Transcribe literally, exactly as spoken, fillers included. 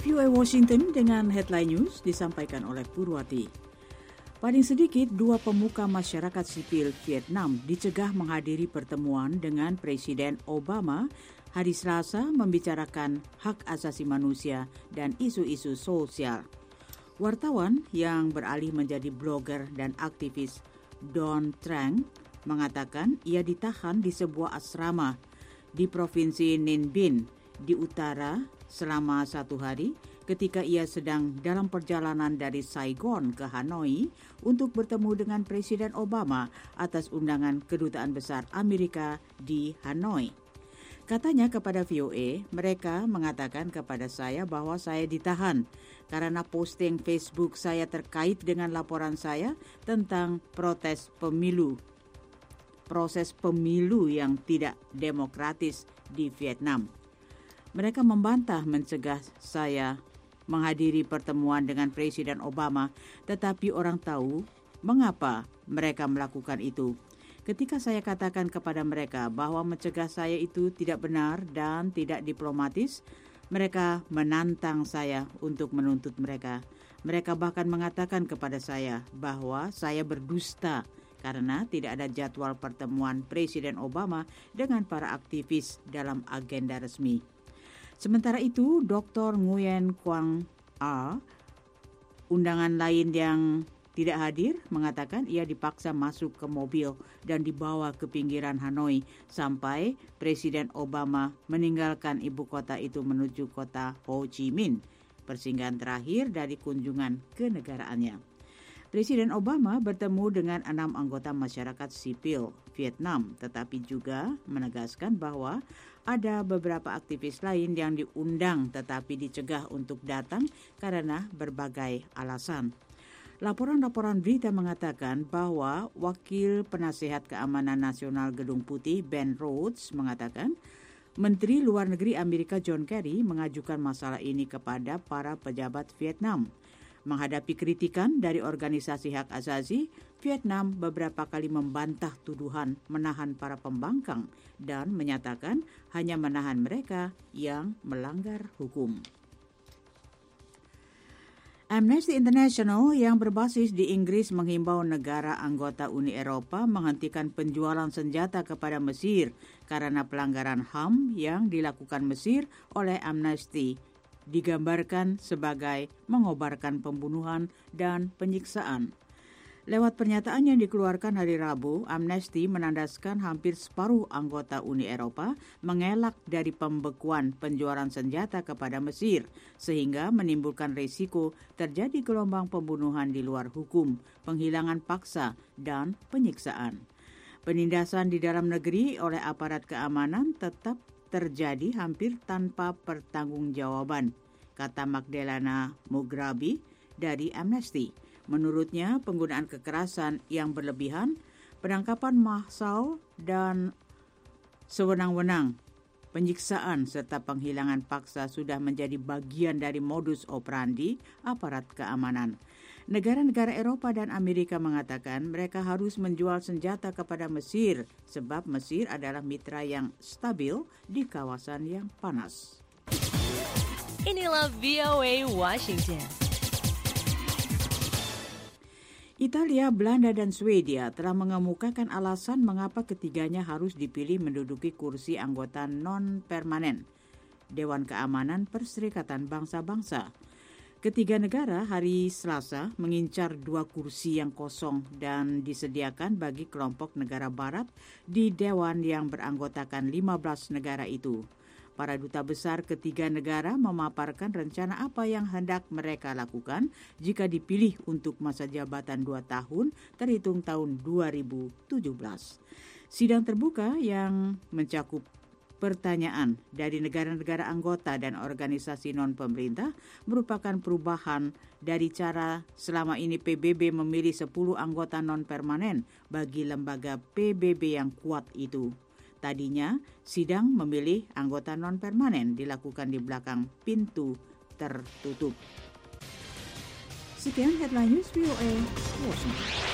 V O A Washington dengan headline news disampaikan oleh Purwati. Paling sedikit dua pemuka masyarakat sipil Vietnam dicegah menghadiri pertemuan dengan Presiden Obama hari Selasa membicarakan hak asasi manusia dan isu-isu sosial. Wartawan yang beralih menjadi blogger dan aktivis Don Trang mengatakan ia ditahan di sebuah asrama di Provinsi Ninh Binh di utara selama satu hari ketika ia sedang dalam perjalanan dari Saigon ke Hanoi untuk bertemu dengan Presiden Obama atas undangan Kedutaan Besar Amerika di Hanoi. Katanya kepada V O A, mereka mengatakan kepada saya bahwa saya ditahan karena posting Facebook saya terkait dengan laporan saya tentang protes pemilu. Proses pemilu yang tidak demokratis di Vietnam. Mereka membantah mencegah saya menghadiri pertemuan dengan Presiden Obama, tetapi orang tahu mengapa mereka melakukan itu. Ketika saya katakan kepada mereka bahwa mencegah saya itu tidak benar dan tidak diplomatis, mereka menantang saya untuk menuntut mereka. Mereka bahkan mengatakan kepada saya bahwa saya berdusta karena tidak ada jadwal pertemuan Presiden Obama dengan para aktivis dalam agenda resmi. Sementara itu, Doktor Nguyen Quang A, undangan lain yang tidak hadir, mengatakan ia dipaksa masuk ke mobil dan dibawa ke pinggiran Hanoi sampai Presiden Obama meninggalkan ibu kota itu menuju kota Ho Chi Minh, persinggahan terakhir dari kunjungan kenegaraannya. Presiden Obama bertemu dengan enam anggota masyarakat sipil Vietnam, tetapi juga menegaskan bahwa ada beberapa aktivis lain yang diundang tetapi dicegah untuk datang karena berbagai alasan. Laporan-laporan berita mengatakan bahwa Wakil Penasehat Keamanan Nasional Gedung Putih Ben Rhodes mengatakan Menteri Luar Negeri Amerika John Kerry mengajukan masalah ini kepada para pejabat Vietnam. Menghadapi kritikan dari organisasi hak asasi, Vietnam beberapa kali membantah tuduhan menahan para pembangkang dan menyatakan hanya menahan mereka yang melanggar hukum. Amnesty International yang berbasis di Inggris menghimbau negara anggota Uni Eropa menghentikan penjualan senjata kepada Mesir karena pelanggaran H A M yang dilakukan Mesir oleh Amnesty digambarkan sebagai mengobarkan pembunuhan dan penyiksaan. Lewat pernyataan yang dikeluarkan hari Rabu, Amnesty menandaskan hampir separuh anggota Uni Eropa mengelak dari pembekuan penjualan senjata kepada Mesir, sehingga menimbulkan risiko terjadi gelombang pembunuhan di luar hukum, penghilangan paksa, dan penyiksaan. Penindasan di dalam negeri oleh aparat keamanan tetap terjadi hampir tanpa pertanggungjawaban, kata Magdalena Mugrabi dari Amnesty. Menurutnya, penggunaan kekerasan yang berlebihan, penangkapan massal dan sewenang-wenang, penyiksaan serta penghilangan paksa sudah menjadi bagian dari modus operandi aparat keamanan. Negara-negara Eropa dan Amerika mengatakan mereka harus menjual senjata kepada Mesir sebab Mesir adalah mitra yang stabil di kawasan yang panas. Inilah V O A Washington. Italia, Belanda, dan Swedia telah mengemukakan alasan mengapa ketiganya harus dipilih menduduki kursi anggota non-permanen Dewan Keamanan Perserikatan Bangsa-Bangsa. Ketiga negara hari Selasa mengincar dua kursi yang kosong dan disediakan bagi kelompok negara barat di Dewan yang beranggotakan lima belas negara itu. Para duta besar ketiga negara memaparkan rencana apa yang hendak mereka lakukan jika dipilih untuk masa jabatan dua tahun terhitung tahun dua ribu tujuh belas. Sidang terbuka yang mencakup pertanyaan dari negara-negara anggota dan organisasi non-pemerintah merupakan perubahan dari cara selama ini P B B memilih sepuluh anggota non-permanen bagi lembaga P B B yang kuat itu. Tadinya, sidang memilih anggota non-permanen dilakukan di belakang pintu tertutup. Sekian headline news V O A Washington.